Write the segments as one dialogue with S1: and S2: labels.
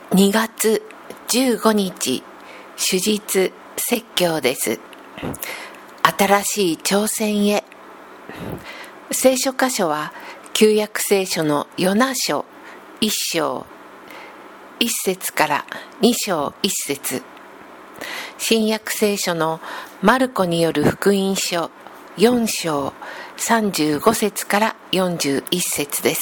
S1: 2月15日、主日説教です。新しい挑戦へ。聖書箇所は旧約聖書のヨナ書1章1節から2章1節、新約聖書のマルコによる福音書4章35節から41節です。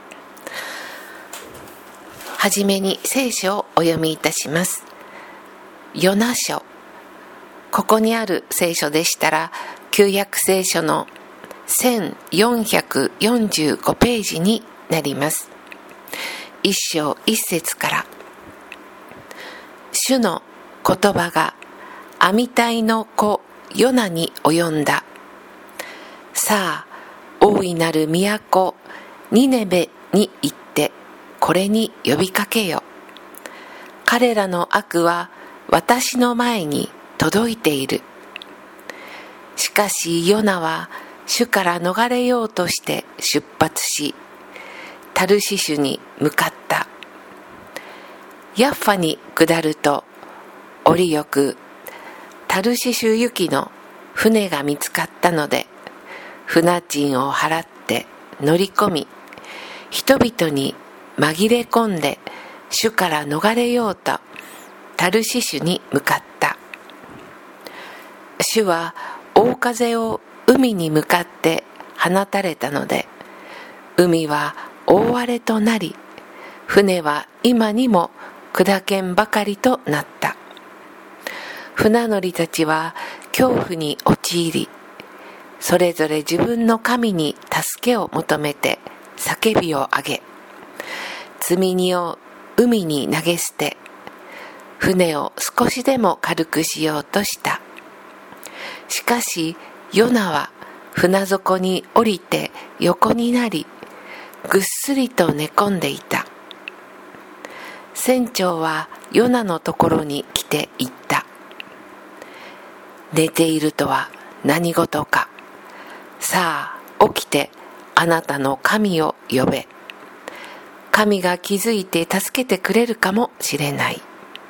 S1: はじめに聖書をお読みいたします。ヨナ書、ここにある聖書でしたら旧約聖書の1445ページになります。一章一節から、主の言葉がアミタイの子ヨナに及んだ。さあ、大いなる都ニネベに行ってこれに呼びかけよ。彼らの悪は私の前に届いている。しかしヨナは主から逃れようとして出発し、タルシシュに向かった。ヤッファに下ると、折よくタルシシュ行きの船が見つかったので、船賃を払って乗り込み、人々に紛れ込んで主から逃れようとタルシシュに向かった。主は大風を海に向かって放たれたので、海は大荒れとなり、船は今にも砕けんばかりとなった。船乗りたちは恐怖に陥り、それぞれ自分の神に助けを求めて叫びを上げ、積み荷を海に投げ捨て、船を少しでも軽くしようとした。しかしヨナは船底に降りて横になり、ぐっすりと寝込んでいた。船長はヨナのところに来て言った。寝ているとは何事か。さあ起きてあなたの神を呼べ。神が気づいて助けてくれるかもしれない。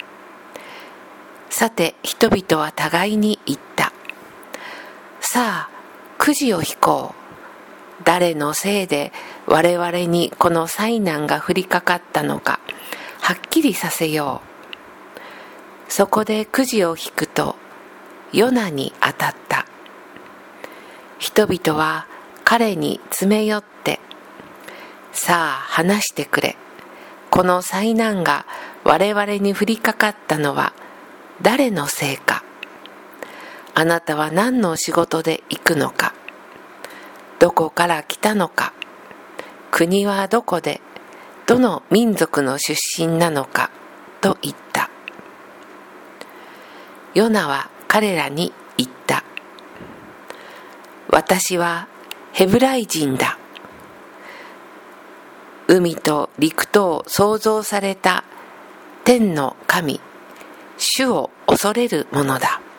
S1: さて人々は互いに言った。さあくじを引こう。誰のせいで我々にこの災難が降りかかったのかはっきりさせよう。そこでくじを引くとヨナに当たった。人々は彼に詰め寄って、さあ話してくれ。この災難が我々に降りかかったのは誰のせいか。あなたは何の仕事で行くのか。どこから来たのか。国はどこで、どの民族の出身なのかと言った。ヨナは彼らに言った。私はヘブライ人だ。海と陸とを創造された天の神、主を恐れるものだ。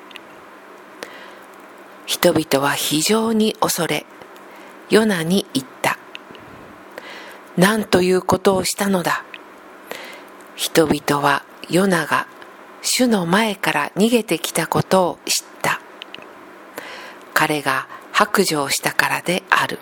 S1: 人々は非常に恐れ、ヨナに言った。何ということをしたのだ。人々はヨナが主の前から逃げてきたことを知った。彼が白状したからである。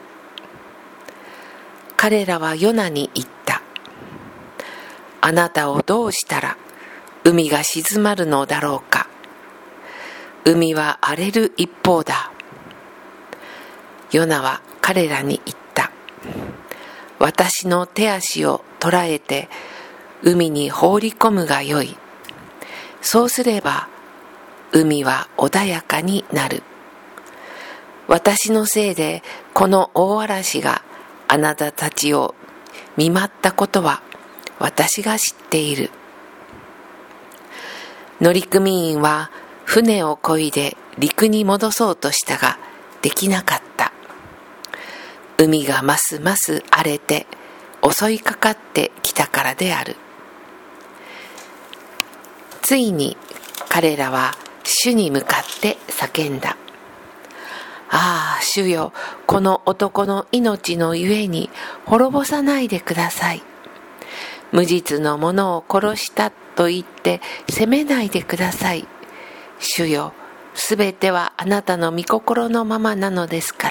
S1: 彼らはヨナに言った。あなたをどうしたら海が静まるのだろうか。海は荒れる一方だ。ヨナは彼らに言った。私の手足を捕らえて海に放り込むがよい。そうすれば海は穏やかになる。私のせいでこの大嵐があなたたちを見舞ったことは私が知っている。乗組員は船を漕いで陸に戻そうとしたができなかった。海がますます荒れて襲いかかってきたからである。ついに彼らは主に向かって叫んだ。ああ、主よ、この男の命のゆえに滅ぼさないでください。 無実の者を殺したと言って責めないでください。主よ、すべてはあなたの御心のままなのですから。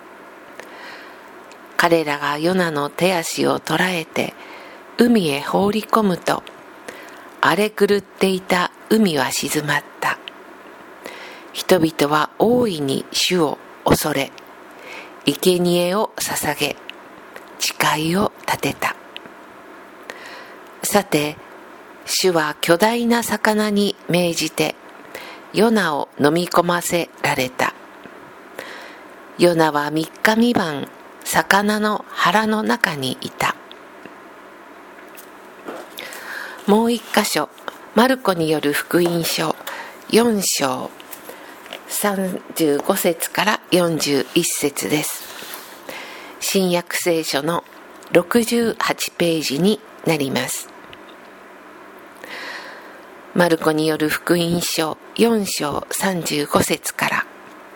S1: 彼らがヨナの手足を捕らえて海へ放り込むと、荒れ狂っていた海は静まった。人々は大いに主を恐れ、生贄を捧げ、誓いを立てた。さて、主は巨大な魚に命じてヨナを飲み込ませられた。ヨナは3日3晩魚の腹の中にいた。もう一箇所、マルコによる福音書4章35節から41節です。新約聖書の68ページになります。マルコによる福音書4章35節から。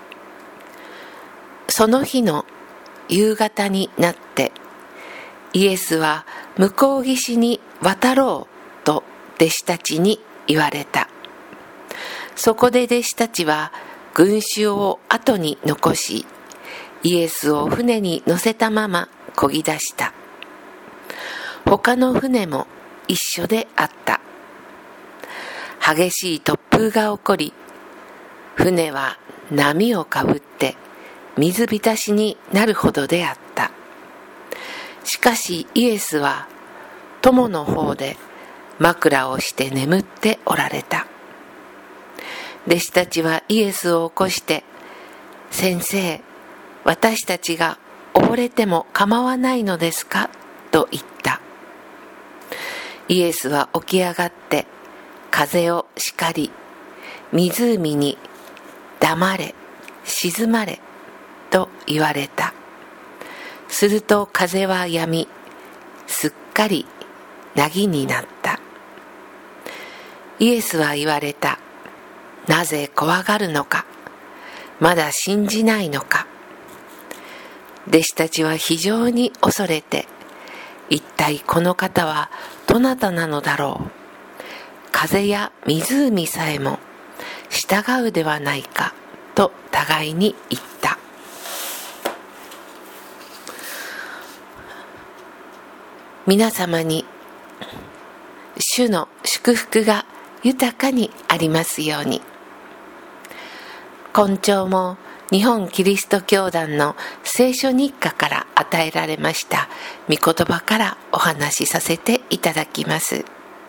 S1: その日の夕方になってイエスは向こう岸に渡ろうと弟子たちに言われた。そこで弟子たちは群衆を後に残し、イエスを船に乗せたまま漕ぎ出した。他の船も一緒であった。激しい突風が起こり、船は波をかぶって水浸しになるほどであった。しかしイエスは友の方で枕をして眠っておられた。弟子たちはイエスを起こして、先生、私たちが溺れても構わないのですかと言った。イエスは起き上がって風を叱り、湖に黙れ、静まれと言われた。すると風は止み、すっかり凪になった。イエスは言われた。なぜ怖がるのか、まだ信じないのか。弟子たちは非常に恐れて、一体この方はどなたなのだろう。風や湖さえも従うではないかと互いに言った。皆様に主の祝福が豊かにありますように。今朝も日本キリスト教団の聖書日課から与えられました御言葉からお話しさせていただきます。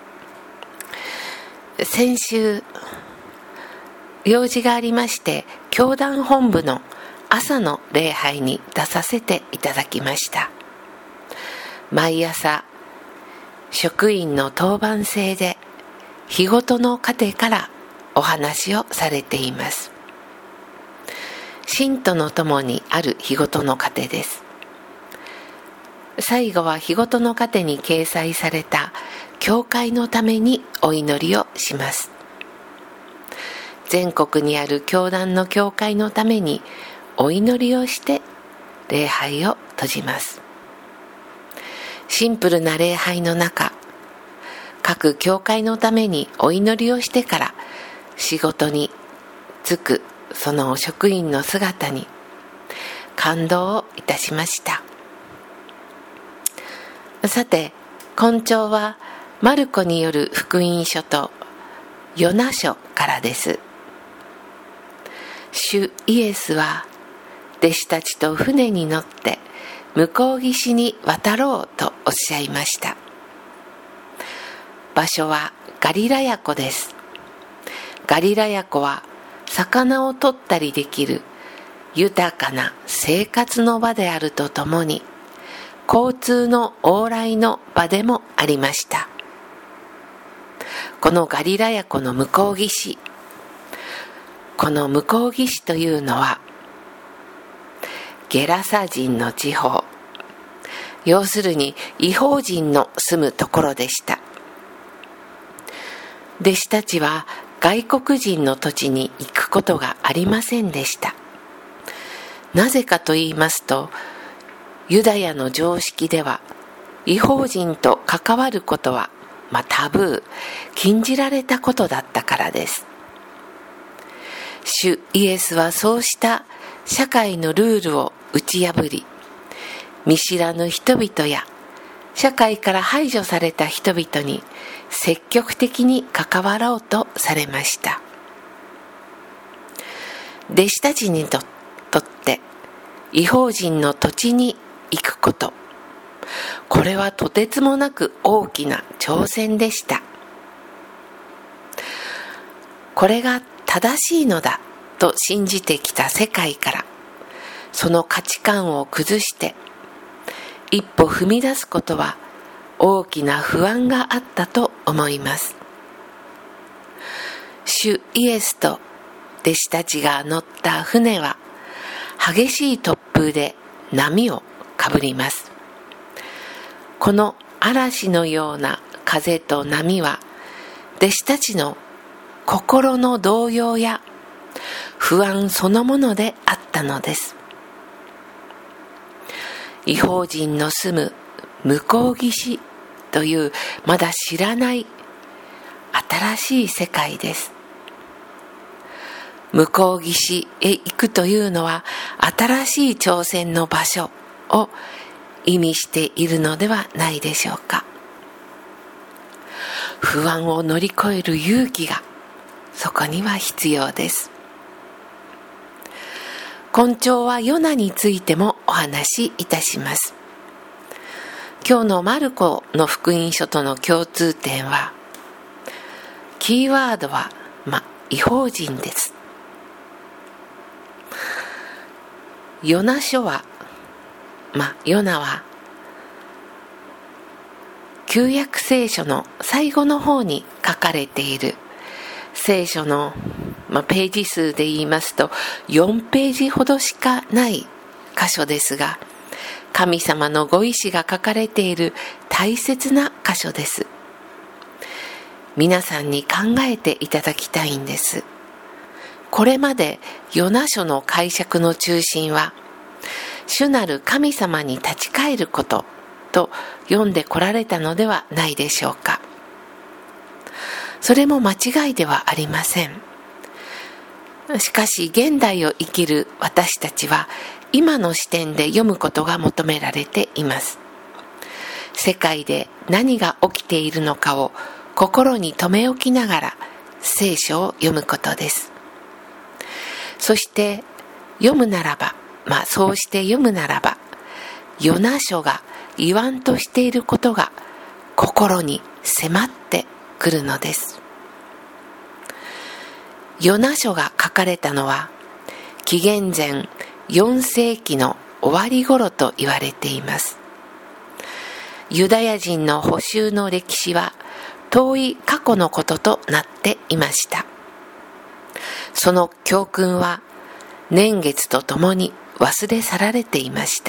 S1: 先週用事がありまして、教団本部の朝の礼拝に出させていただきました。毎朝職員の当番制で日ごとの糧からお話をされています。信徒の友にある日ごとの糧です。最後は日ごとの糧に掲載された教会のためにお祈りをします。全国にある教団の教会のためにお祈りをして礼拝を閉じます。シンプルな礼拝の中、各教会のためにお祈りをしてから仕事に就くその職員の姿に感動をいたしました。さて、今朝はマルコによる福音書とヨナ書からです。主イエスは弟子たちと船に乗って向こう岸に渡ろうとおっしゃいました。場所はガリラヤ湖です。ガリラヤ湖は魚を取ったりできる豊かな生活の場であるとともに、交通の往来の場でもありました。このガリラヤ湖の向こう岸、この向こう岸というのはゲラサ人の地方、要するに異邦人の住むところでした。弟子たちは外国人の土地に行くことがありませんでした。なぜかと言いますと、ユダヤの常識では異邦人と関わることは、タブー、禁じられたことだったからです。主イエスはそうした社会のルールを打ち破り、見知らぬ人々や社会から排除された人々に積極的に関わろうとされました。弟子たちにとって異邦人の土地に行くこと、これはとてつもなく大きな挑戦でした。これが正しいのだと信じてきた世界からその価値観を崩して一歩踏み出すことは大きな不安があったと思います。主イエスと弟子たちが乗った船は激しい突風で波をかぶります。この嵐のような風と波は弟子たちの心の動揺や不安そのものであったのです。異邦人の住む向こう岸というまだ知らない新しい世界です。向こう岸へ行くというのは新しい挑戦の場所を意味しているのではないでしょうか。不安を乗り越える勇気がそこには必要です。今朝はヨナについてもお話しいたします。今日のマルコの福音書との共通点は、キーワードは異邦人です。ヨナ書はヨナは旧約聖書の最後の方に書かれている聖書の、ページ数で言いますと4ページほどしかない箇所ですが、神様のご意志が書かれている大切な箇所です。皆さんに考えていただきたいんです。これまでヨナ書の解釈の中心は主なる神様に立ち返ることと読んでこられたのではないでしょうか。それも間違いではありません。しかし現代を生きる私たちは今の視点で読むことが求められています。世界で何が起きているのかを心に留め置きながら聖書を読むことです。そしてそうして読むならば、ヨナ書が言わんとしていることが心に迫ってくるのです。ヨナ書が書かれたのは紀元前4世紀の終わり頃と言われています。ユダヤ人の捕囚の歴史は遠い過去のこととなっていました。その教訓は年月とともに忘れ去られていました。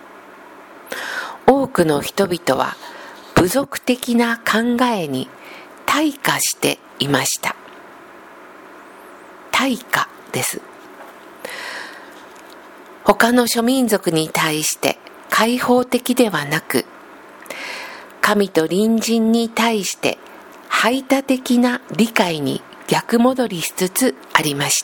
S1: 多くの人々は部族的な考えに退化していました。退化です。他の諸民族に対して開放的ではなく、神と隣人に対して排他的な理解に逆戻りしつつありました。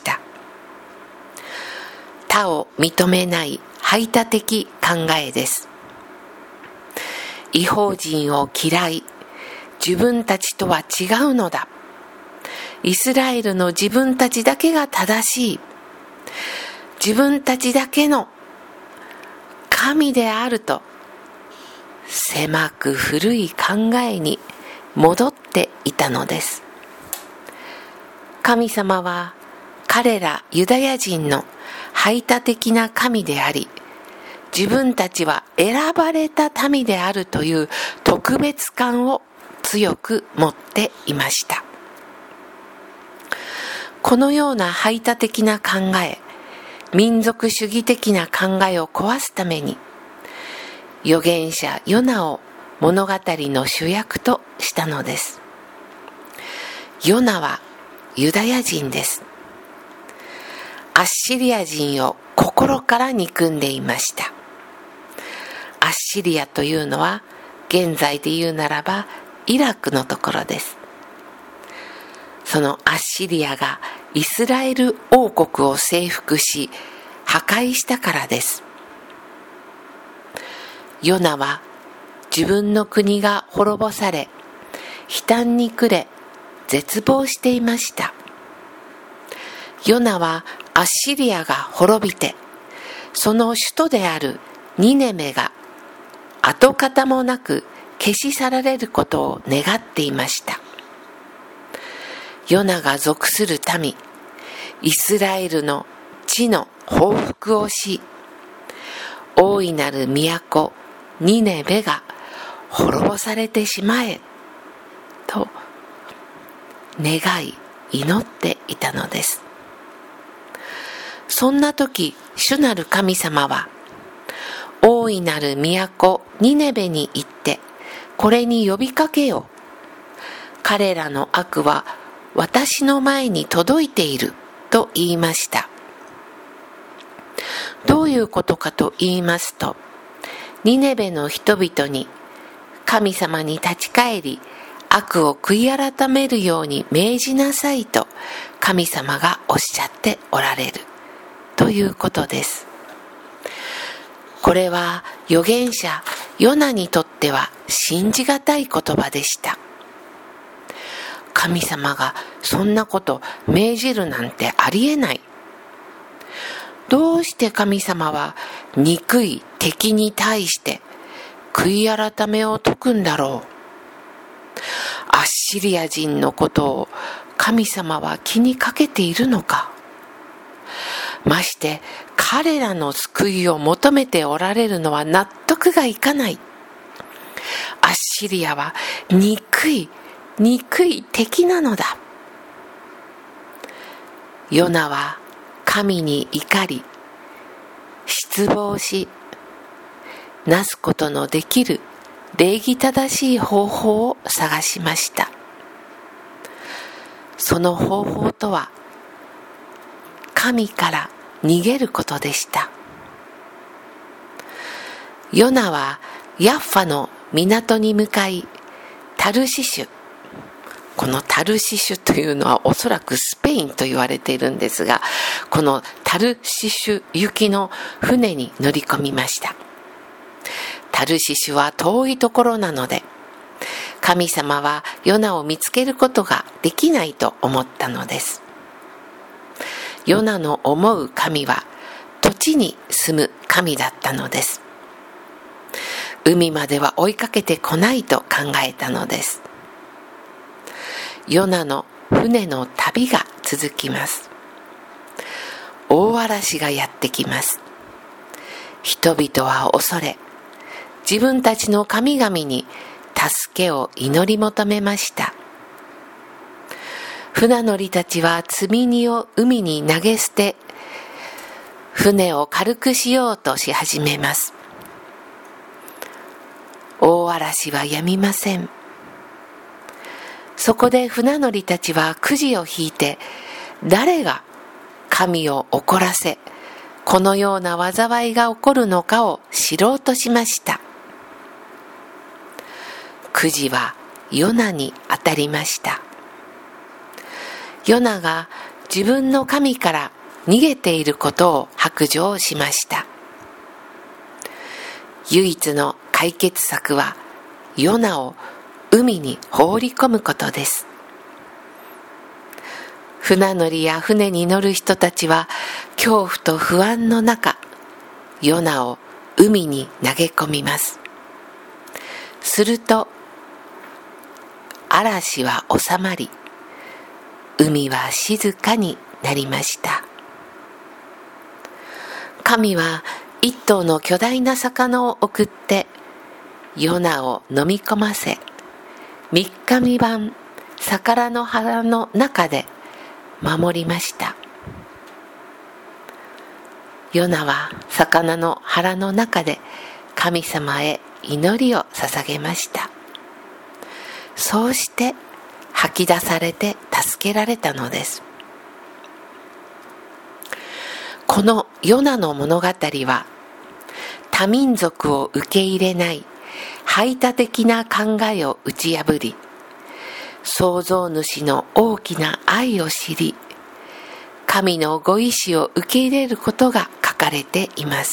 S1: 他を認めない排他的考えです。異邦人を嫌い、自分たちとは違うのだ。イスラエルの自分たちだけが正しい。自分たちだけの神であると、狭く古い考えに戻っていたのです。神様は彼らユダヤ人の排他的な神であり、自分たちは選ばれた民であるという特別感を強く持っていました。このような排他的な考え、民族主義的な考えを壊すために、預言者ヨナを物語の主役としたのです。ヨナはユダヤ人です。アッシリア人を心から憎んでいました。アッシリアというのは現在で言うならばイラクのところです。そのアッシリアがイスラエル王国を征服し破壊したからです。ヨナは自分の国が滅ぼされ悲嘆に暮れ絶望していました。ヨナはアッシリアが滅びてその首都であるニネベが跡形もなく消し去られることを願っていました。ヨナが属する民イスラエルの地の報復をし、大いなる都ニネベが滅ぼされてしまえと願い祈っていたのです。そんな時、主なる神様は大いなる都ニネベに行ってこれに呼びかけよう。彼らの悪は私の前に届いていると言いました。どういうことかと言いますと、ニネベの人々に神様に立ち返り悪を悔い改めるように命じなさいと神様がおっしゃっておられるということです。これは預言者ヨナにとっては信じがたい言葉でした。神様がそんなこと命じるなんてありえない。どうして神様は憎い敵に対して悔い改めを説くんだろう。アッシリア人のことを神様は気にかけているのか。まして彼らの救いを求めておられるのは納得がいかない。アッシリアは憎い敵なのだ。ヨナは神に怒り失望し、なすことのできる礼儀正しい方法を探しました。その方法とは神から逃げることでした。ヨナはヤッファの港に向かいタルシシュ、このタルシシュというのはおそらくスペインと言われているんですが、このタルシシュ行きの船に乗り込みました。タルシシュは遠いところなので神様はヨナを見つけることができないと思ったのです。ヨナの思う神は土地に住む神だったのです。海までは追いかけてこないと考えたのです。ヨナの船の旅が続きます。大嵐がやってきます。人々は恐れ、自分たちの神々に助けを祈り求めました。船乗りたちは積み荷を海に投げ捨て、船を軽くしようとし始めます。大嵐は止みません。そこで船乗りたちはくじを引いて、誰が神を怒らせ、このような災いが起こるのかを知ろうとしました。くじはヨナに当たりました。ヨナが自分の神から逃げていることを白状しました。唯一の解決策はヨナを海に放り込むことです。船乗りや船に乗る人たちは恐怖と不安の中、ヨナを海に投げ込みます。すると嵐は収まり、海は静かになりました。神は一頭の巨大な魚を送ってヨナを飲み込ませ、3日3晩魚の腹の中で守りました。ヨナは魚の腹の中で神様へ祈りを捧げました。そうして吐き出されて助けられたのです。このヨナの物語は多民族を受け入れない排他的な考えを打ち破り、創造主の大きな愛を知り、神のご意志を受け入れることが書かれています。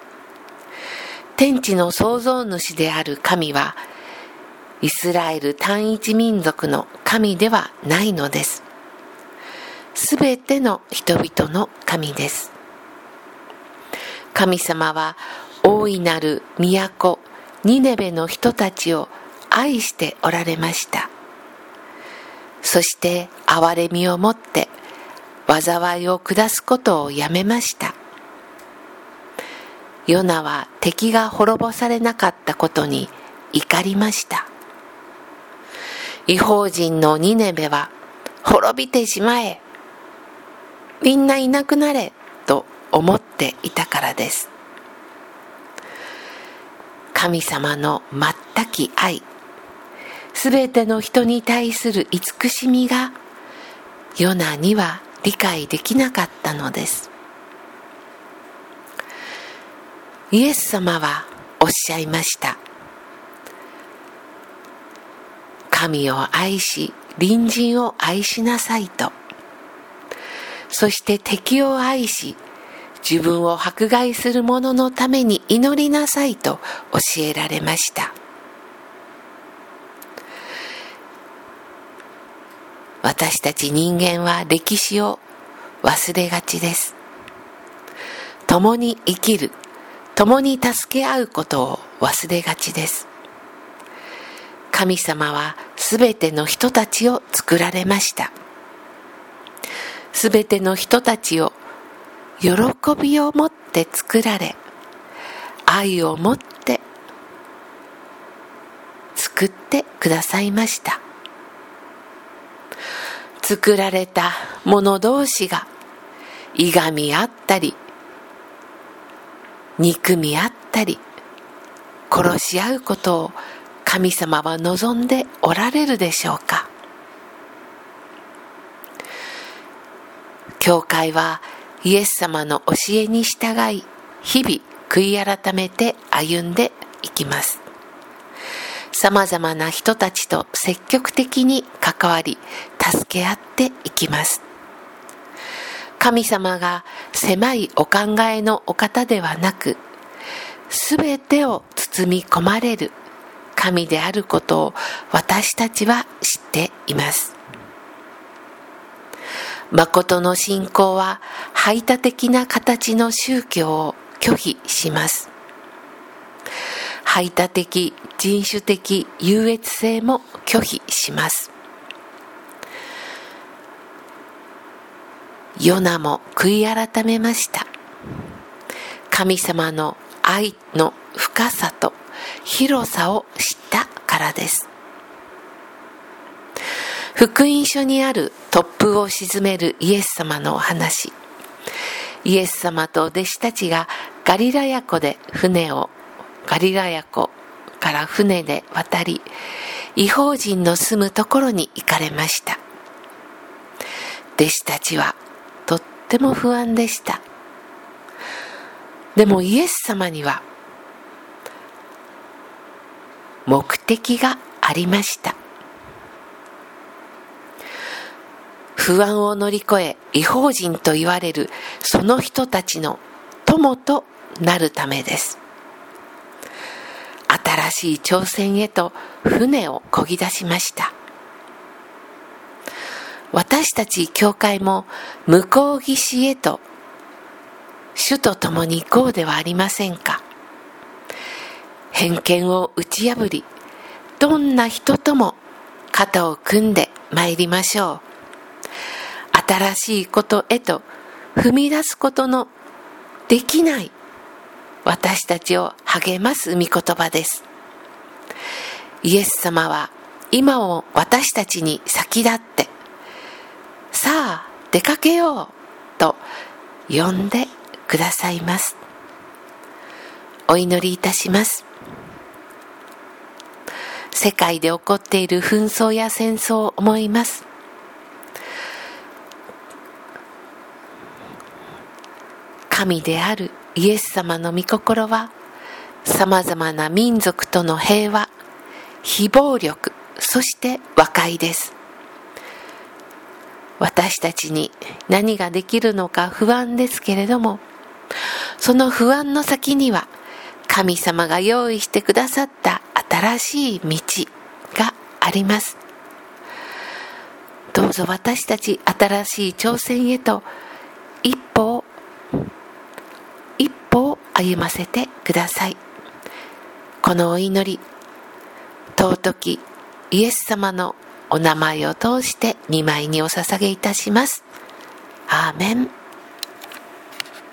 S1: 天地の創造主である神は、イスラエル単一民族の神ではないのです。すべての人々の神です。神様は大いなる都ニネベの人たちを愛しておられました。そして憐れみをもって災いを下すことをやめました。ヨナは敵が滅ぼされなかったことに怒りました。異邦人のニネベは滅びてしまえ、みんないなくなれと思っていたからです。神様の全き愛、すべての人に対する慈しみがヨナには理解できなかったのです。イエス様はおっしゃいました。神を愛し、隣人を愛しなさいと。そして敵を愛し、自分を迫害する者のために祈りなさいと教えられました。私たち人間は歴史を忘れがちです。共に生きる、共に助け合うことを忘れがちです。神様はすべての人たちを作られました。すべての人たちを喜びを持って作られ、愛を持って作ってくださいました。作られた者同士がいがみ合ったり、憎み合ったり、殺し合うことを神様は望んでおられるでしょうか。教会はイエス様の教えに従い、日々悔い改めて歩んでいきます。さまざまな人たちと積極的に関わり、助け合っていきます。神様が狭いお考えのお方ではなく、すべてを包み込まれる神であることを私たちは知っています。誠の信仰は排他的な形の宗教を拒否します。排他的、人種的優越性も拒否します。ヨナも悔い改めました。神様の愛の深さと広さを知ったからです。福音書にある突風を鎮めるイエス様のお話。イエス様と弟子たちがガリラヤ湖から船で渡り、異邦人の住むところに行かれました。弟子たちはとっても不安でした。でもイエス様には目的がありました。不安を乗り越え、異邦人と言われるその人たちの友となるためです。新しい挑戦へと船を漕ぎ出しました。私たち教会も向こう岸へと主と共に行こうではありませんか。偏見を打ち破り、どんな人とも肩を組んで参りましょう。新しいことへと踏み出すことのできない私たちを励ます御言葉です。イエス様は今を私たちに先立って、さあ出かけようと呼んでくださいます。お祈りいたします。世界で起こっている紛争や戦争を思います。神であるイエス様の御心はさまざまな民族との平和、非暴力、そして和解です。私たちに何ができるのか不安ですけれども、その不安の先には神様が用意してくださった新しい道があります。どうぞ私たち新しい挑戦へと一歩を歩ませてください。このお祈り、尊きイエス様のお名前を通して御前にお捧げいたします。アーメン。